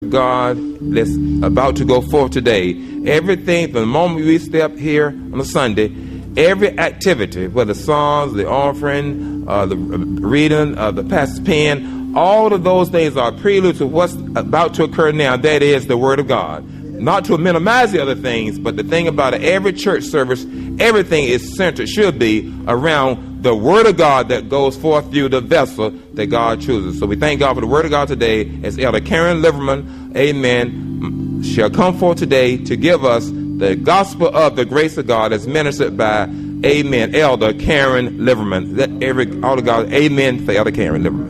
God that's about to go forth today. Everything from the moment we step here on a Sunday, every activity, whether songs, the offering, the reading, the pastor's pen, all of those things are prelude to what's about to occur now. That is the Word of God. Not to minimize the other things, but the thing about it, every church service, everything is centered, should be around the Word of God that goes forth through the vessel that God chooses. So we thank God for the Word of God today, as Elder Karen Liverman, amen, shall come forth today to give us the gospel of the grace of God as ministered by, amen, Elder Karen Liverman. Let all of God, amen, for Elder Karen Liverman.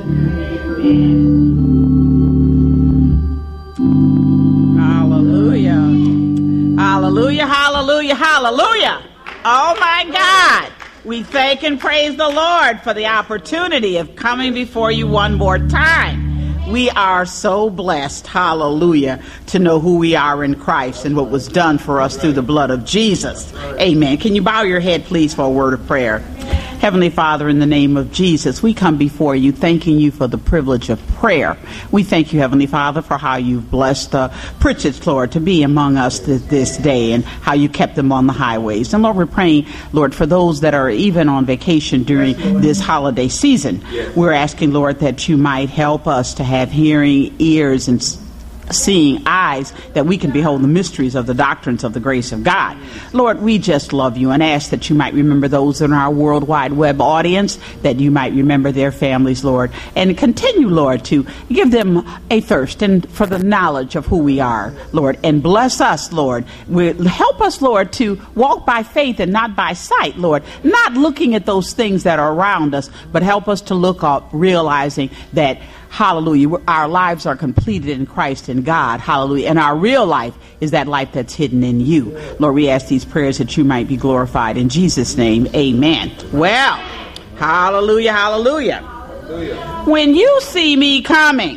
Hallelujah, hallelujah, hallelujah. Oh my God. We thank and praise the Lord for the opportunity of coming before you one more time. We are so blessed, hallelujah, to know who we are in Christ and what was done for us through the blood of Jesus. Amen. Can you bow your head, please, for a word of prayer? Heavenly Father, in the name of Jesus, we come before you thanking you for the privilege of prayer. We thank you, Heavenly Father, for how you've blessed Pritchett's, Lord, to be among us this day and how you kept them on the highways. And Lord, we're praying, Lord, for those that are even on vacation during this holiday season. We're asking, Lord, that you might help us to have hearing ears and seeing eyes, that we can behold the mysteries of the doctrines of the grace of God. Lord, we just love you and ask that you might remember those in our worldwide web audience, that you might remember their families, Lord, and continue, Lord, to give them a thirst and for the knowledge of who we are, Lord, and bless us, Lord. Help us, Lord, to walk by faith and not by sight, Lord, not looking at those things that are around us, but help us to look up, realizing that, hallelujah, our lives are completed in Christ and God, hallelujah, and our real life is that life that's hidden in you. Lord, we ask these prayers that you might be glorified. In Jesus' name, amen. Well, hallelujah, hallelujah. When you see me coming,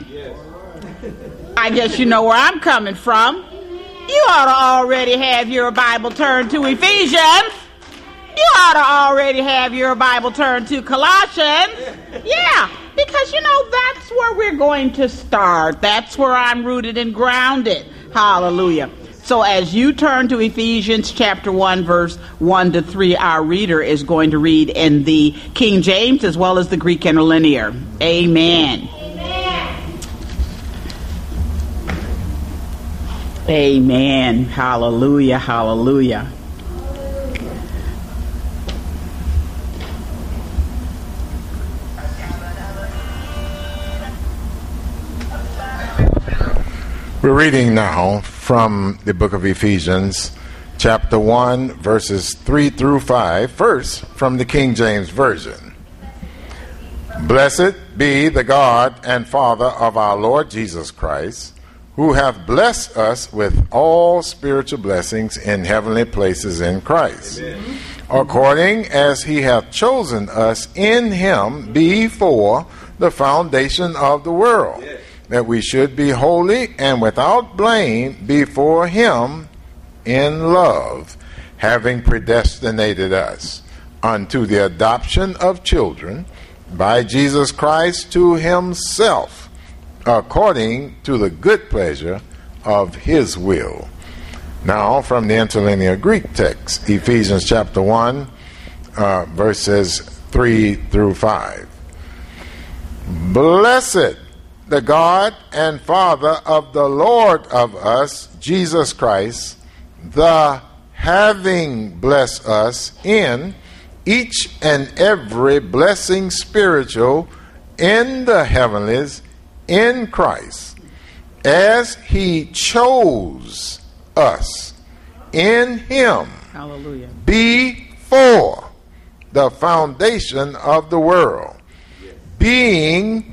I guess you know where I'm coming from. You ought to already have your Bible turned to Ephesians. You ought to already have your Bible turned to Colossians. Yeah, because, you know, that's where we're going to start. That's where I'm rooted and grounded. Hallelujah. So as you turn to Ephesians chapter 1, verse 1 to 3, our reader is going to read in the King James as well as the Greek Interlinear. Amen. Amen. Hallelujah. Hallelujah. We're reading now from the book of Ephesians, chapter 1, verses 3 through 5, first from the King James Version. Blessed be the God and Father of our Lord Jesus Christ, who hath blessed us with all spiritual blessings in heavenly places in Christ, Amen. According as he hath chosen us in him before the foundation of the world, yes, that we should be holy and without blame before him in love, having predestinated us unto the adoption of children by Jesus Christ to himself, according to the good pleasure of his will. Now, from the interlinear Greek text, Ephesians chapter 1, verses 3 through 5. Blessed the God and Father of the Lord of us, Jesus Christ, the having blessed us in each and every blessing spiritual in the heavenlies in Christ, as he chose us in him, hallelujah, before the foundation of the world, being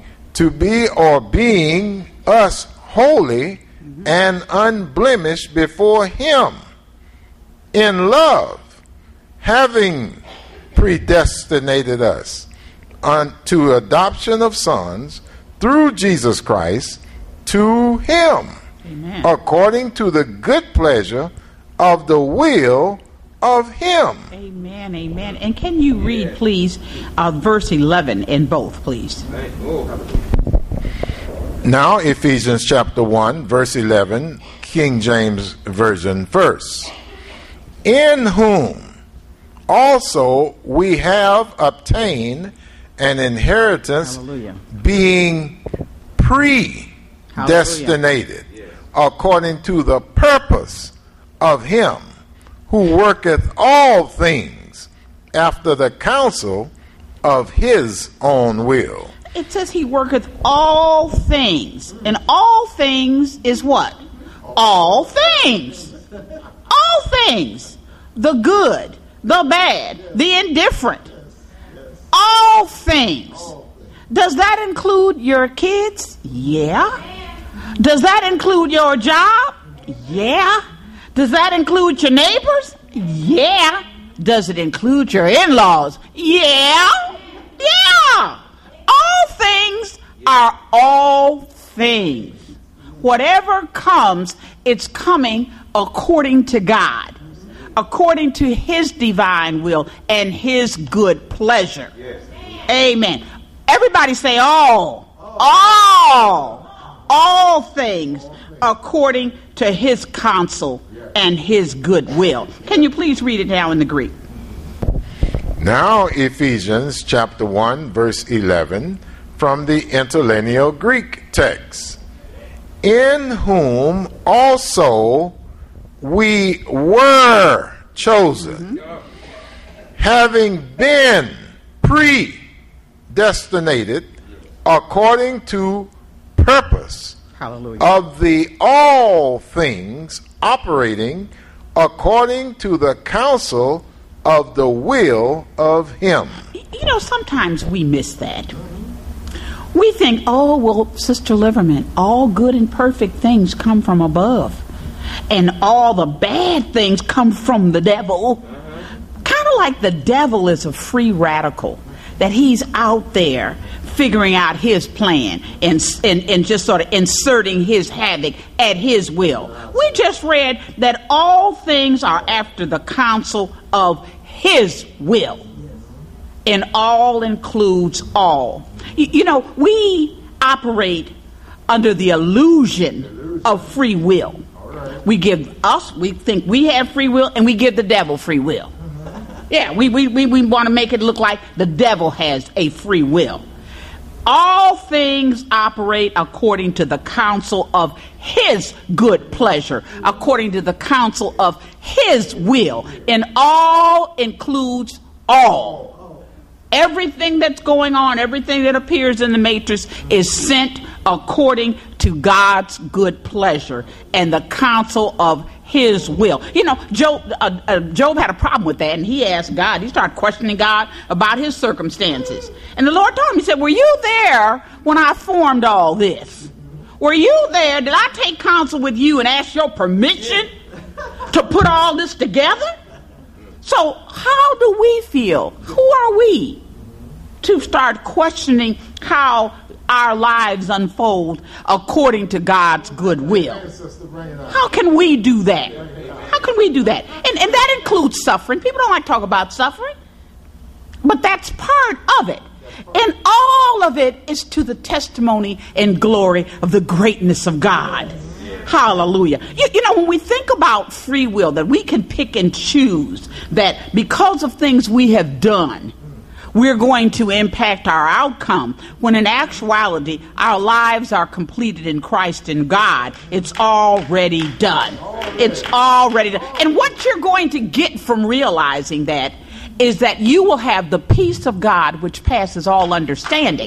us holy and unblemished before him in love, having predestinated us unto adoption of sons through Jesus Christ to him, Amen, according to the good pleasure of the will of him. Amen, amen. And can you read, please, verse 11 in both, please? Now, Ephesians chapter 1, verse 11, King James Version first. In whom also we have obtained an inheritance, Hallelujah. being predestinated according to the purpose of him who worketh all things after the counsel of his own will. It says he worketh all things. And all things is what? All things. All things. The good, the bad, the indifferent. All things. Does that include your kids? Yeah. Does that include your job? Yeah. Does that include your neighbors? Yeah. Does it include your in-laws? Yeah. Yeah. All things are all things. Whatever comes, it's coming according to God, according to his divine will and his good pleasure. Amen. Everybody say all. All things according to his counsel and his good will. Can you please read it now in the Greek? Now, Ephesians chapter 1, verse 11, from the interlinear Greek text. In whom also we were chosen, having been predestinated according to purpose of the all things operating according to the counsel of the will of him. You know, sometimes we miss that. We think, oh, well, Sister Liverman, all good and perfect things come from above, and all the bad things come from the devil. Kind of like the devil is a free radical, that he's out there figuring out his plan and just sort of inserting his havoc at his will. We just read that all things are after the counsel of his will, and all includes all. You know, we operate under the illusion of free will. We think we have free will, and we give the devil free will. Yeah, we want to make it look like the devil has a free will. All things operate according to the counsel of his good pleasure, according to the counsel of his will. And all includes all. Everything that's going on, everything that appears in the matrix is sent according to God's good pleasure and the counsel of his will. You know, Job had a problem with that, and he asked God. He started questioning God about his circumstances. And the Lord told him, he said, were you there when I formed all this? Were you there? Did I take counsel with you and ask your permission to put all this together? So how do we feel? Who are we to start questioning how our lives unfold according to God's good will? How can we do that? How can we do that? And that includes suffering. People don't like to talk about suffering, but that's part of it. And all of it is to the testimony and glory of the greatness of God. Hallelujah. You know, when we think about free will, that we can pick and choose, that because of things we have done, we're going to impact our outcome, when in actuality, our lives are completed in Christ and God. It's already done. It's already done. And what you're going to get from realizing that is that you will have the peace of God which passes all understanding.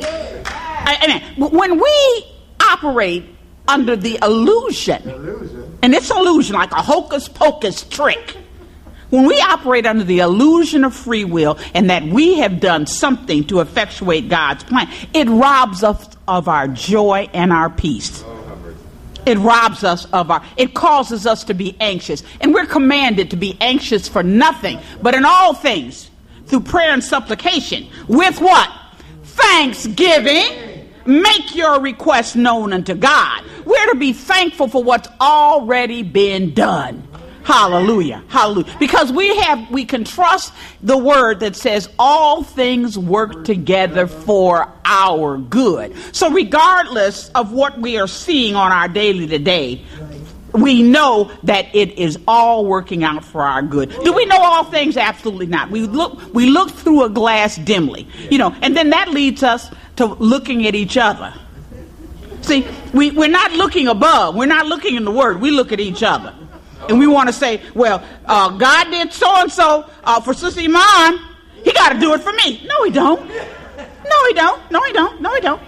When we operate under the illusion, and it's illusion like a hocus pocus trick, when we operate under the illusion of free will and that we have done something to effectuate God's plan, it robs us of our joy and our peace. It robs us of it causes us to be anxious. And we're commanded to be anxious for nothing, but in all things, through prayer and supplication, with what? Thanksgiving, make your requests known unto God. We're to be thankful for what's already been done. Hallelujah. Hallelujah. Because we can trust the word that says all things work together for our good. So regardless of what we are seeing on our daily today, we know that it is all working out for our good. Do we know all things? Absolutely not. We look through a glass dimly, and then that leads us to looking at each other. See, we're not looking above. We're not looking in the word. We look at each other. And we want to say, well, God did so-and-so for Sister Iman. He got to do it for me. No, he don't. No, he don't. No, he don't. No, he don't.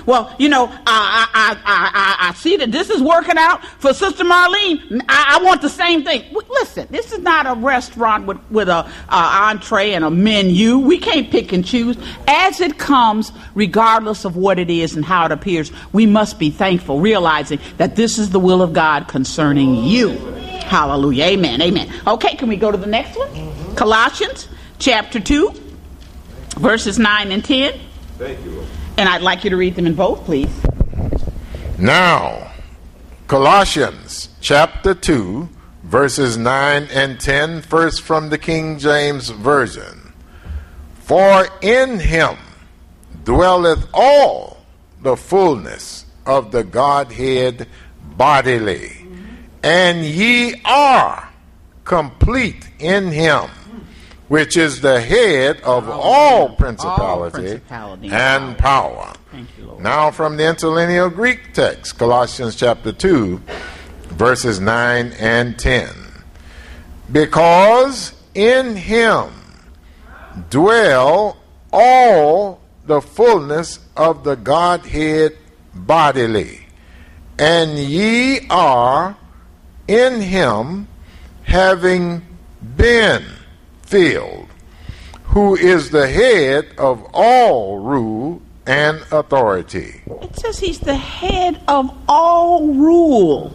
I see that this is working out for Sister Marlene. I want the same thing. Listen, this is not a restaurant with a entree and a menu. We can't pick and choose. As it comes, regardless of what it is and how it appears, we must be thankful, realizing that this is the will of God concerning you. Hallelujah. Amen. Amen. Okay, can we go to the next one? Mm-hmm. Colossians chapter 2, verses 9 and 10. Thank you, Lord. And I'd like you to read them in both, please. Now, Colossians chapter 2, verses 9 and 10, first from the King James Version. For in him dwelleth all the fullness of the Godhead bodily, and ye are complete in him, which is the head of all principality and power. Thank you, Lord. Now from the interlinear Greek text, Colossians chapter 2, verses 9 and 10. Because in him dwell all the fullness of the Godhead bodily, and ye are in him, having been filled, who is the head of all rule and authority. It says he's the head of all rule.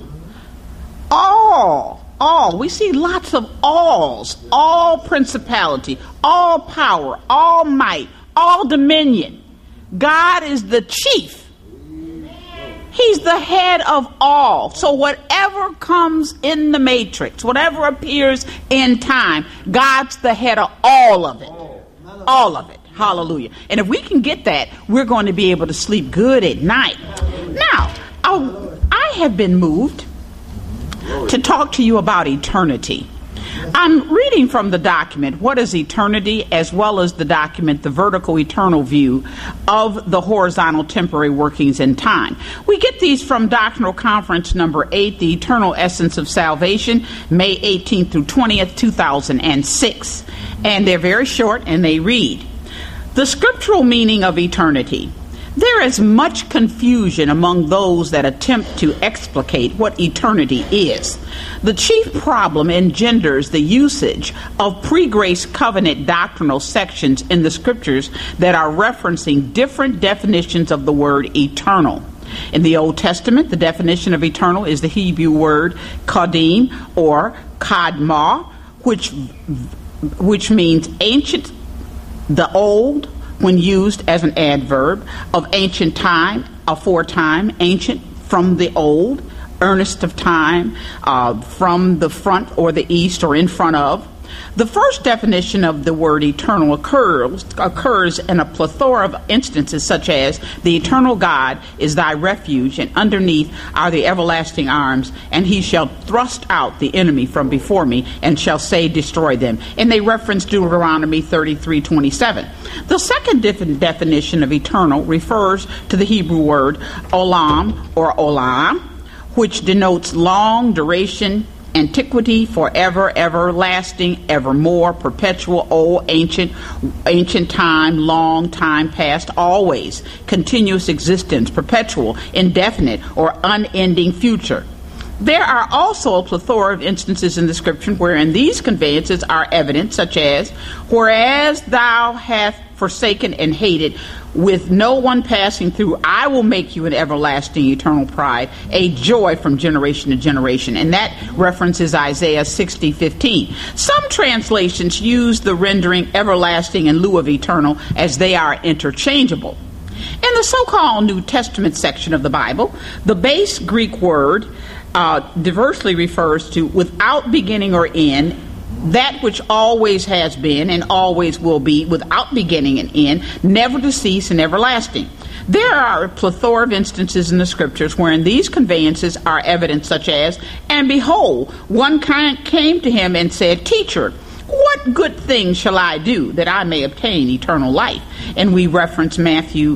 All. We see lots of alls. All principality, all power, all might, all dominion. God is the chief. He's the head of all. So whatever comes in the matrix, whatever appears in time, God's the head of all of it. All of it. Hallelujah. And if we can get that, we're going to be able to sleep good at night. Now, I have been moved to talk to you about eternity. I'm reading from the document, What is Eternity, as well as the document, The Vertical Eternal View of the Horizontal Temporary Workings in Time. We get these from Doctrinal Conference number 8, The Eternal Essence of Salvation, May 18th through 20th, 2006. And they're very short, and they read, the scriptural meaning of eternity. There is much confusion among those that attempt to explicate what eternity is. The chief problem engenders the usage of pre-grace covenant doctrinal sections in the scriptures that are referencing different definitions of the word eternal. In the Old Testament, the definition of eternal is the Hebrew word kadim or kadma, which means ancient, the old, when used as an adverb, of ancient time, aforetime, ancient, from the old, earnest of time, from the front or the east or in front of. The first definition of the word eternal occurs in a plethora of instances, such as the eternal God is thy refuge, and underneath are the everlasting arms, and he shall thrust out the enemy from before me, and shall say, destroy them. And they reference Deuteronomy 33:27. The second definition of eternal refers to the Hebrew word olam or olam, which denotes long duration, antiquity, forever, everlasting, evermore, perpetual, old, ancient time, long time past, always, continuous existence, perpetual, indefinite, or unending future. There are also a plethora of instances in the scripture wherein these conveyances are evident, such as, whereas thou hast forsaken and hated, with no one passing through, I will make you an everlasting eternal pride, a joy from generation to generation. And that references Isaiah 60:15. Some translations use the rendering everlasting in lieu of eternal, as they are interchangeable. In the so-called New Testament section of the Bible, the base Greek word diversely refers to without beginning or end, that which always has been and always will be, without beginning and end, never to cease and everlasting. There are a plethora of instances in the scriptures wherein these conveyances are evident, such as, and behold, one came to him and said, Teacher, what good thing shall I do that I may obtain eternal life? And we reference Matthew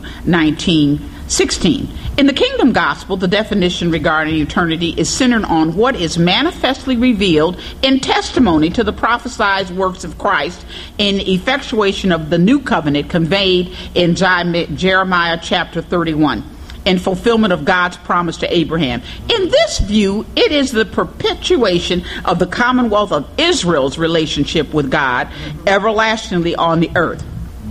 19:16. In the Kingdom Gospel, the definition regarding eternity is centered on what is manifestly revealed in testimony to the prophesied works of Christ in effectuation of the new covenant conveyed in Jeremiah chapter 31. In fulfillment of God's promise to Abraham. In this view, it is the perpetuation of the commonwealth of Israel's relationship with God everlastingly on the earth.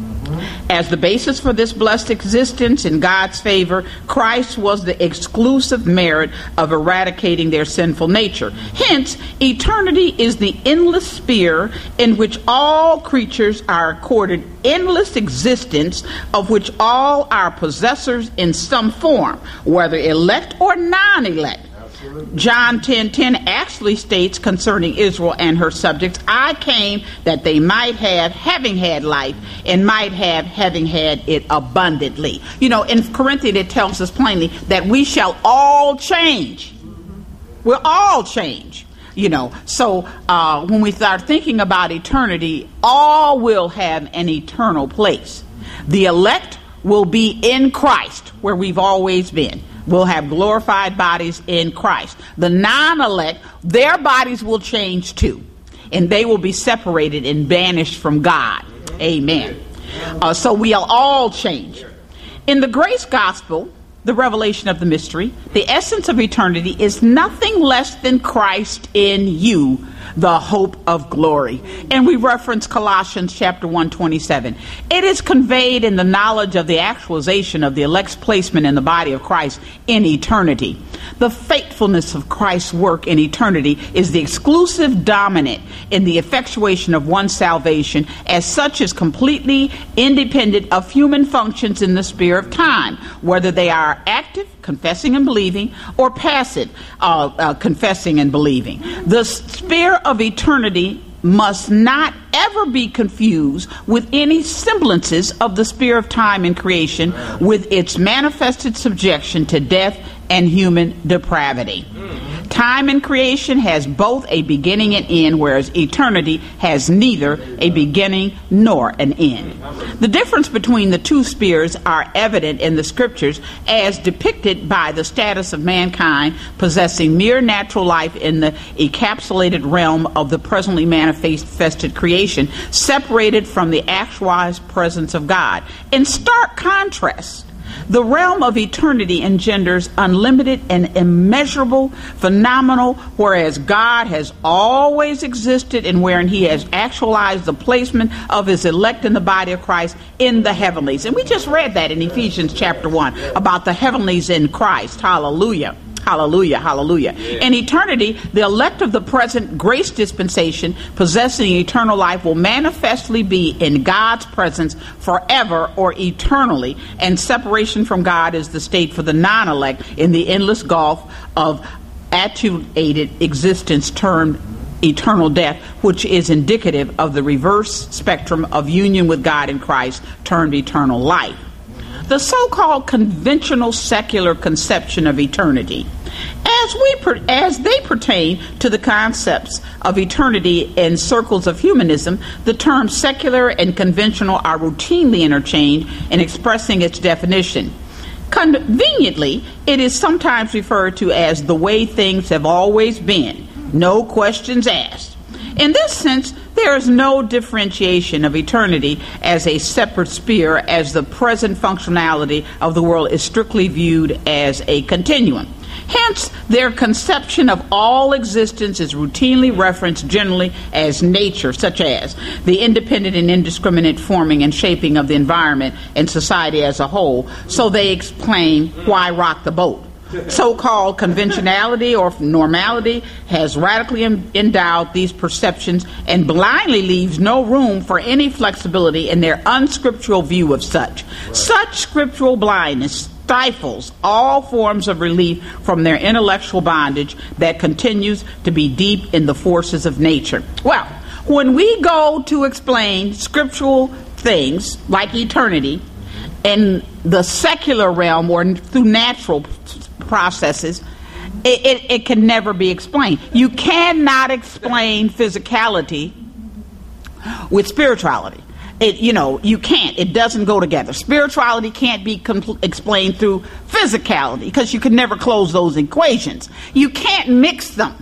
As the basis for this blessed existence in God's favor, Christ was the exclusive merit of eradicating their sinful nature. Hence, eternity is the endless sphere in which all creatures are accorded endless existence, of which all are possessors in some form, whether elect or non-elect. John 10:10 actually states concerning Israel and her subjects, I came that they might have, having had life, and might have, having had it abundantly. You know, in Corinthians it tells us plainly that we shall all change. We'll all change. You know, so when we start thinking about eternity, all will have an eternal place. The elect will be in Christ, where we've always been. Will have glorified bodies in Christ. The non-elect, their bodies will change too, and they will be separated and banished from God. Amen. So we'll all change. In the grace gospel, the revelation of the mystery, the essence of eternity is nothing less than Christ in you, the hope of glory. And we reference Colossians chapter 1:27. It is conveyed in the knowledge of the actualization of the elect's placement in the body of Christ in eternity. The faithfulness of Christ's work in eternity is the exclusive dominant in the effectuation of one's salvation, as such is completely independent of human functions in the sphere of time, whether they are active, confessing and believing, or passive, confessing and believing. The sphere of eternity must not ever be confused with any semblances of the sphere of time in creation, with its manifested subjection to death and human depravity. Time in creation has both a beginning and end, whereas eternity has neither a beginning nor an end. The difference between the two spheres are evident in the scriptures as depicted by the status of mankind possessing mere natural life in the encapsulated realm of the presently manifested creation, separated from the actualized presence of God. In stark contrast, the realm of eternity engenders unlimited and immeasurable phenomenal, whereas God has always existed and wherein he has actualized the placement of his elect in the body of Christ in the heavenlies. And we just read that in Ephesians chapter 1 about the heavenlies in Christ. Hallelujah. Hallelujah, hallelujah. Yeah. In eternity, the elect of the present grace dispensation possessing eternal life will manifestly be in God's presence forever or eternally, and separation from God is the state for the non-elect in the endless gulf of attenuated existence termed eternal death, which is indicative of the reverse spectrum of union with God in Christ termed eternal life. The so-called conventional secular conception of eternity, as they pertain to the concepts of eternity in circles of humanism, the terms secular and conventional are routinely interchanged in expressing its definition. Conveniently, it is sometimes referred to as the way things have always been, no questions asked. In this sense, there is no differentiation of eternity as a separate sphere, as the present functionality of the world is strictly viewed as a continuum. Hence, their conception of all existence is routinely referenced generally as nature, such as the independent and indiscriminate forming and shaping of the environment and society as a whole. So they explain why rock the boat. So-called conventionality or normality has radically endowed these perceptions and blindly leaves no room for any flexibility in their unscriptural view of such. Such scriptural blindness stifles all forms of relief from their intellectual bondage that continues to be deep in the forces of nature. Well, when we go to explain scriptural things like eternity in the secular realm or through natural processes, it can never be explained. You cannot explain physicality with spirituality. You can't. It doesn't go together. Spirituality can't be explained through physicality because you can never close those equations. You can't mix them.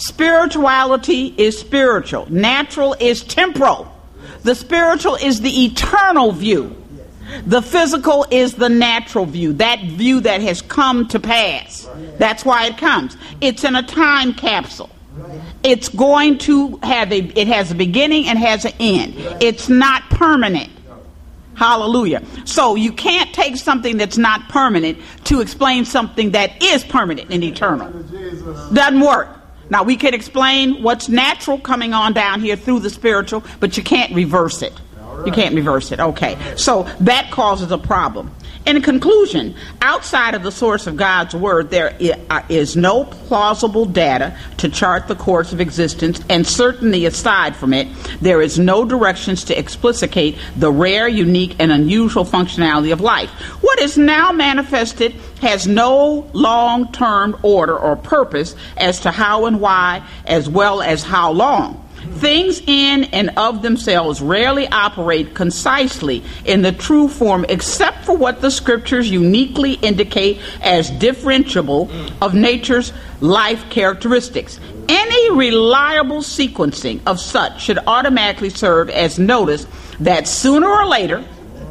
Spirituality is spiritual. Natural is temporal. The spiritual is the eternal view. The physical is the natural view, that view that has come to pass. That's why it comes. It's in a time capsule. It's going to have it has a beginning and has an end. It's not permanent. Hallelujah. So you can't take something that's not permanent to explain something that is permanent and eternal. Doesn't work. Now we can explain what's natural coming on down here through the spiritual, but you can't reverse it. You can't reverse it. Okay. So that causes a problem. In conclusion, outside of the source of God's word, there is no plausible data to chart the course of existence, and certainly aside from it, there is no directions to explicate the rare, unique, and unusual functionality of life. What is now manifested has no long-term order or purpose as to how and why, as well as how long. Things in and of themselves rarely operate concisely in the true form except for what the scriptures uniquely indicate as differentiable of nature's life characteristics. Any reliable sequencing of such should automatically serve as notice that sooner or later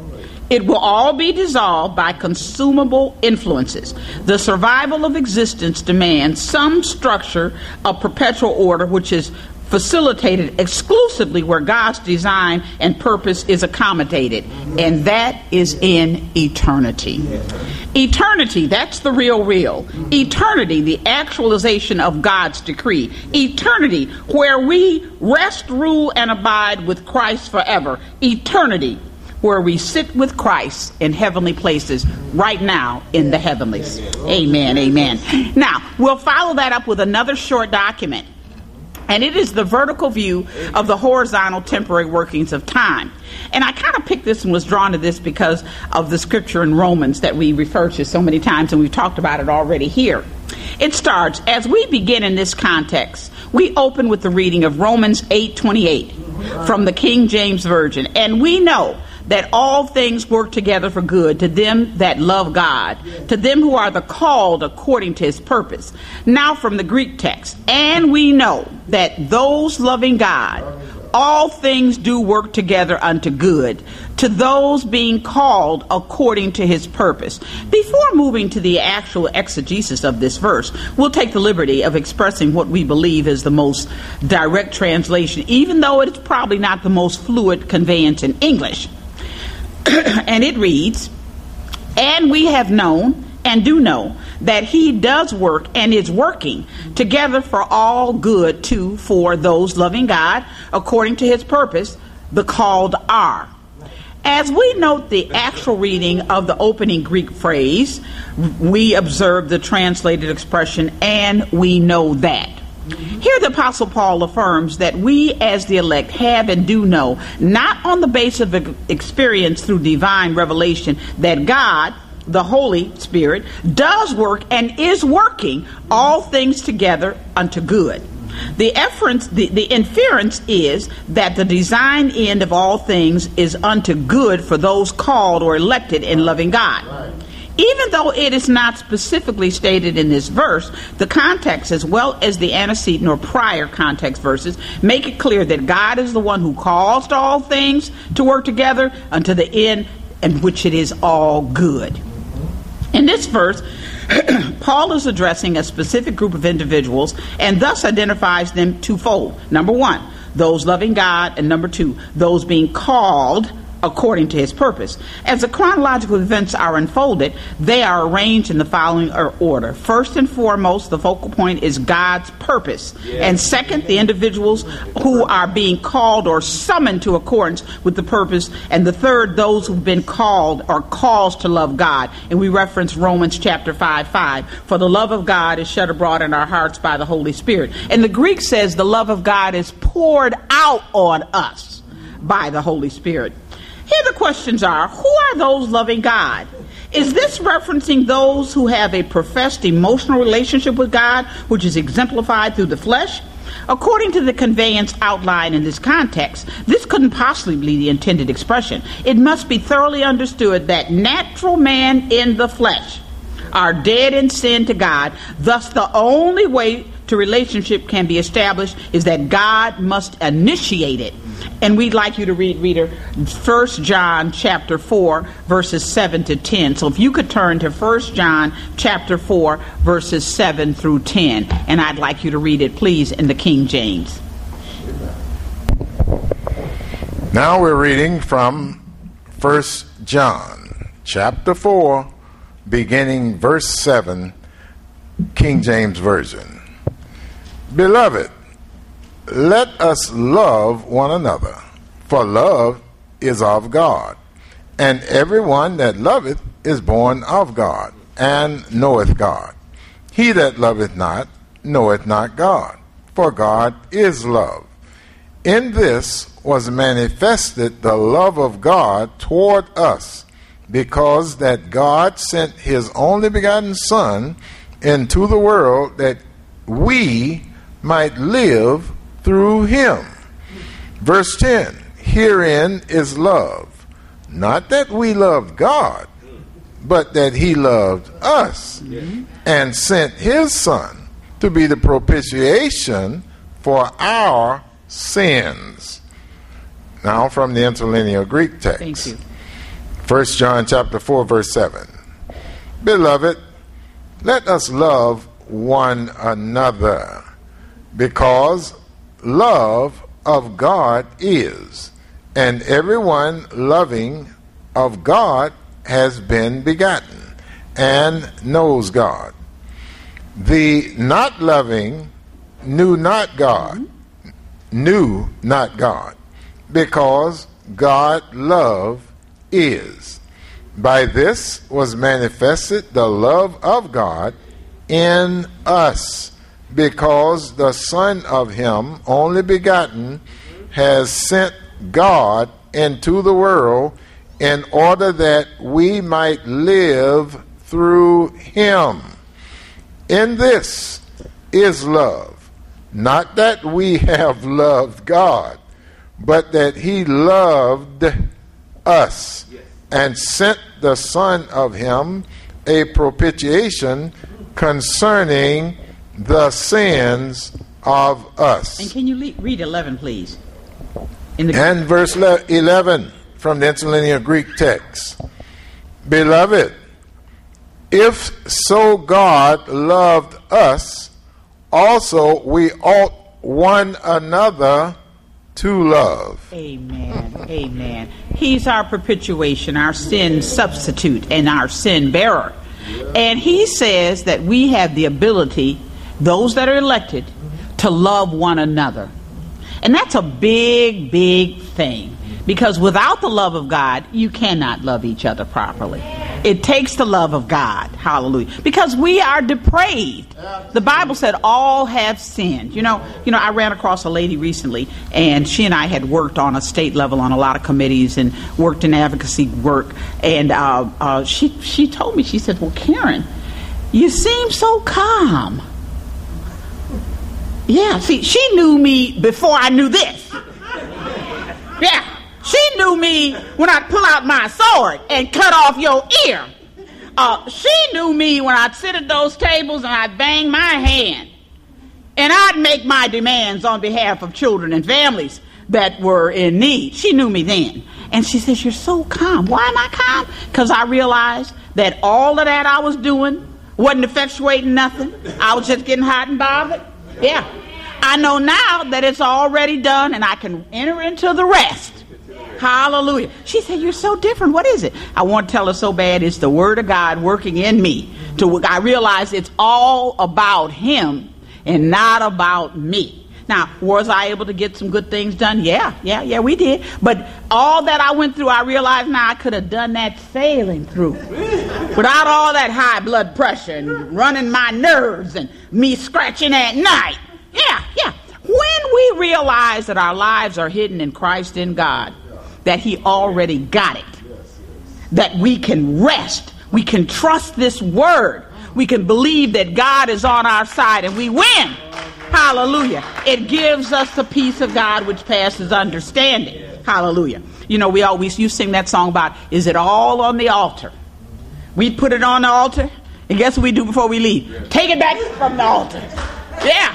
it will all be dissolved by consumable influences. The survival of existence demands some structure of perpetual order which is facilitated exclusively where God's design and purpose is accommodated, and that is in eternity. Eternity, that's the real. Eternity, the actualization of God's decree. Eternity, where we rest, rule, and abide with Christ forever. Eternity, where we sit with Christ in heavenly places right now in the heavenlies. Amen, amen. Now, we'll follow that up with another short document. And it is the vertical view of the horizontal temporary workings of time. And I kind of picked this and was drawn to this because of the scripture in Romans that we refer to so many times, and we've talked about it already here. It starts, as we begin in this context, we open with the reading of Romans 8:28 from the King James Version. And we know that all things work together for good to them that love God, to them who are the called according to his purpose. Now from the Greek text, and we know that those loving God, all things do work together unto good, to those being called according to his purpose. Before moving to the actual exegesis of this verse, we'll take the liberty of expressing what we believe is the most direct translation, even though it's probably not the most fluid conveyance in English. And it reads, and we have known and do know that he does work and is working together for all good for those loving God according to his purpose, the called are. As we note the actual reading of the opening Greek phrase, we observe the translated expression, and we know that. Here the Apostle Paul affirms that we as the elect have and do know, not on the basis of experience through divine revelation, that God, the Holy Spirit, does work and is working all things together unto good. The inference is that the design end of all things is unto good for those called or elected in loving God. Right. Even though it is not specifically stated in this verse, the context as well as the antecedent or prior context verses make it clear that God is the one who caused all things to work together unto the end in which it is all good. In this verse, Paul is addressing a specific group of individuals and thus identifies them twofold. Number one, those loving God, and number two, those being called according to his purpose. As the chronological events are unfolded, they are arranged in the following order. First and foremost, the focal point is God's purpose. And second, the individuals who are being called or summoned to accordance with the purpose. And the third, those who've been called or calls to love God. And we reference Romans chapter 5:5. For the love of God is shed abroad in our hearts by the Holy Spirit. And the Greek says the love of God is poured out on us by the Holy Spirit. Here the questions are, who are those loving God? Is this referencing those who have a professed emotional relationship with God, which is exemplified through the flesh? According to the conveyance outlined in this context, this couldn't possibly be the intended expression. It must be thoroughly understood that natural man in the flesh are dead in sin to God. Thus, the only way to relationship can be established is that God must initiate it. And we'd like you to read, reader, 1 John chapter 4, verses 7 to 10. So if you could turn to 1 John chapter 4, verses 7 through 10. And I'd like you to read it, please, in the King James. Now we're reading from 1 John chapter 4, beginning verse 7, King James Version. Beloved, let us love one another, for love is of God. And everyone that loveth is born of God, and knoweth God. He that loveth not, knoweth not God, for God is love. In this was manifested the love of God toward us, because that God sent his only begotten Son into the world that we might live through him. Verse 10, herein is love, not that we loved God, but that he loved us and sent his Son to be the propitiation for our sins. Now from the interlinear Greek text. Thank you. 1 John chapter 4, verse 7. Beloved, let us love one another, because love of God is, and everyone loving of God has been begotten, and knows God. The not loving knew not God, because God love is. By this was manifested the love of God in us, because the Son of him, only begotten, has sent God into the world in order that we might live through him. In this is love, not that we have loved God, but that he loved us and sent the Son of him a propitiation concerning the sins of us. And can you read 11, please? And verse 11 from the interlinear Greek text. Beloved, if so God loved us, also we ought one another to love. Amen. Amen. He's our propitiation, our sin substitute, and our sin bearer. And he says that we have the ability, those that are elected, to love one another. And that's a big, big thing. Because without the love of God, you cannot love each other properly. It takes the love of God. Hallelujah. Because we are depraved. The Bible said all have sinned. You know, I ran across a lady recently, and she and I had worked on a state level on a lot of committees and worked in advocacy work. And she told me, she said, well, Karen, you seem so calm. Yeah, see, she knew me before I knew this. Yeah. She knew me when I'd pull out my sword and cut off your ear. She knew me when I'd sit at those tables and I'd bang my hand. And I'd make my demands on behalf of children and families that were in need. She knew me then. And she says, you're so calm. Why am I calm? Because I realized that all of that I was doing wasn't effectuating nothing. I was just getting hot and bothered. Yeah. I know now that it's already done and I can enter into the rest. Hallelujah. She said, you're so different. What is it? I want to tell her so bad. It's the word of God working in me. I realize it's all about him and not about me. Now, was I able to get some good things done? Yeah, we did. But all that I went through, I realized now I could have done that sailing through. Without all that high blood pressure and running my nerves and me scratching at night. Yeah. When we realize that our lives are hidden in Christ in God, that he already got it, that we can rest, we can trust this word, we can believe that God is on our side and we win. Hallelujah. It gives us the peace of God which passes understanding. Hallelujah. You know, you sing that song about, is it all on the altar? We put it on the altar, and guess what we do before we leave? Take it back from the altar. Yeah.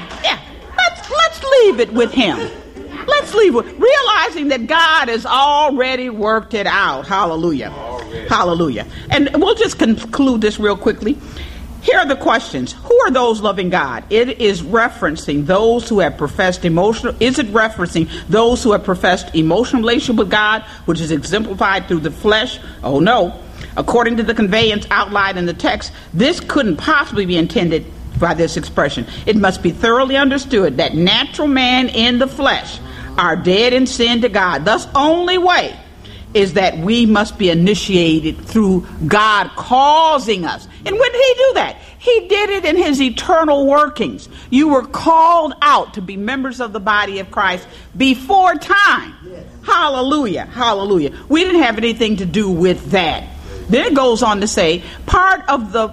Let's leave it with him. Let's leave it, realizing that God has already worked it out. Hallelujah. Hallelujah. And we'll just conclude this real quickly. Here are the questions. Who are those loving God? It is referencing those who have professed emotional. Is it referencing those who have professed emotional relationship with God, which is exemplified through the flesh? Oh no. According to the conveyance outlined in the text, this couldn't possibly be intended by this expression. It must be thoroughly understood that natural man in the flesh are dead in sin to God. Thus, only way is that we must be initiated through God causing us. And when did he do that? He did it in his eternal workings. You were called out to be members of the body of Christ before time. Hallelujah. Hallelujah. We didn't have anything to do with that. Then it goes on to say, part of the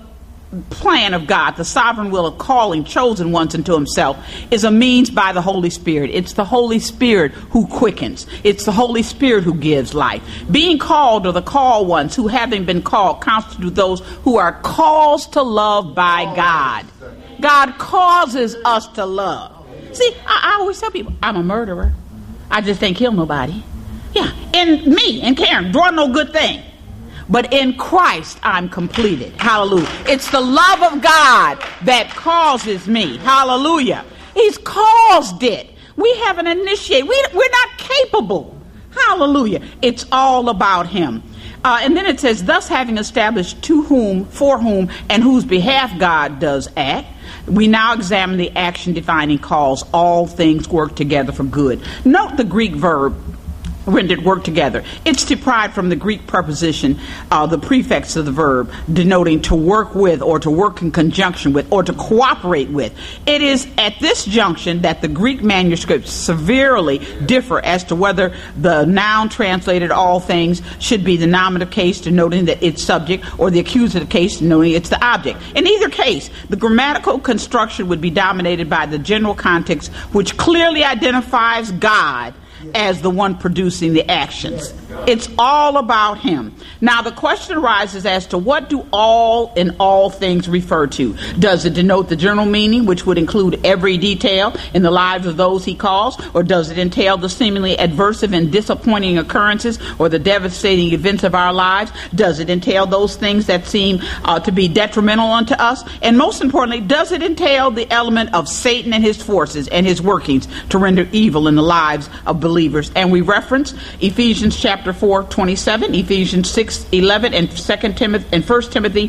plan of God, the sovereign will of calling chosen ones into himself, is a means by the Holy Spirit. It's the Holy Spirit who quickens. It's the Holy Spirit who gives life. Being called, or the called ones who, having been called, constitute those who are caused to love by God. God causes us to love. See, I always tell people, I'm a murderer. I just ain't kill nobody. Yeah, in me, in Karen, doing no good thing. But in Christ, I'm completed. Hallelujah. It's the love of God that causes me. Hallelujah. He's caused it. We haven't initiated. We're not capable. Hallelujah. It's all about him. And then it says, thus having established to whom, for whom, and whose behalf God does act, we now examine the action defining cause. All things work together for good. Note the Greek verb rendered work together. It's derived from the Greek preposition, the prefix of the verb, denoting to work with, or to work in conjunction with, or to cooperate with. It is at this junction that the Greek manuscripts severely differ as to whether the noun translated all things should be the nominative case, denoting that it's subject, or the accusative case, denoting it's the object. In either case, the grammatical construction would be dominated by the general context, which clearly identifies God as the one producing the actions. It's all about him. Now the question arises as to what do all in all things refer to? Does it denote the general meaning, which would include every detail in the lives of those he calls, or does it entail the seemingly adversive and disappointing occurrences or the devastating events of our lives? Does it entail those things that seem to be detrimental unto us? And most importantly, does it entail the element of Satan and his forces and his workings to render evil in the lives of believers? And we reference Ephesians chapter 4:27, Ephesians 6:11, and 1 Timothy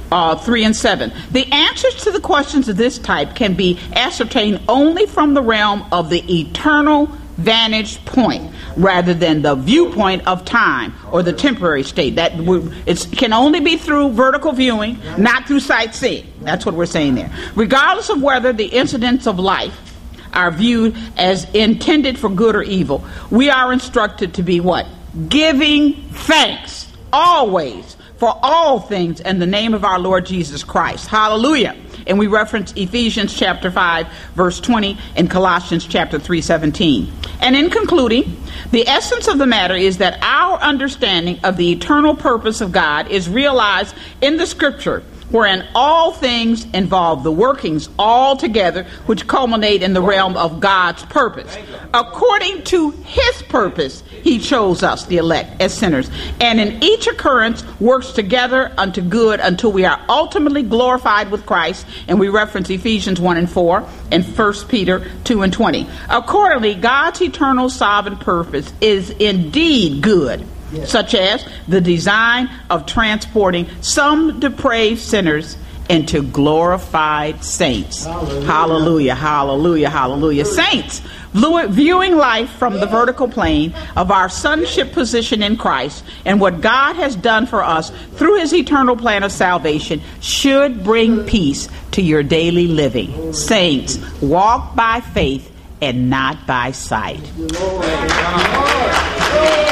3:7. The answers to the questions of this type can be ascertained only from the realm of the eternal vantage point, rather than the viewpoint of time or the temporary state. It can only be through vertical viewing, not through sightseeing. That's what we're saying there. Regardless of whether the incidents of life are viewed as intended for good or evil, we are instructed to be what? Giving thanks always for all things in the name of our Lord Jesus Christ. Hallelujah. And we reference Ephesians chapter 5 verse 20 and Colossians chapter 3:17. And in concluding, the essence of the matter is that our understanding of the eternal purpose of God is realized in the scripture, wherein all things involve the workings all together, which culminate in the realm of God's purpose. According to his purpose, he chose us, the elect, as sinners. And in each occurrence works together unto good until we are ultimately glorified with Christ. And we reference Ephesians 1 and 4 and 1 Peter 2 and 20. Accordingly, God's eternal sovereign purpose is indeed good, such as the design of transporting some depraved sinners into glorified saints. Hallelujah, hallelujah, hallelujah. Saints, viewing life from the vertical plane of our sonship position in Christ and what God has done for us through his eternal plan of salvation, should bring peace to your daily living. Saints, walk by faith and not by sight.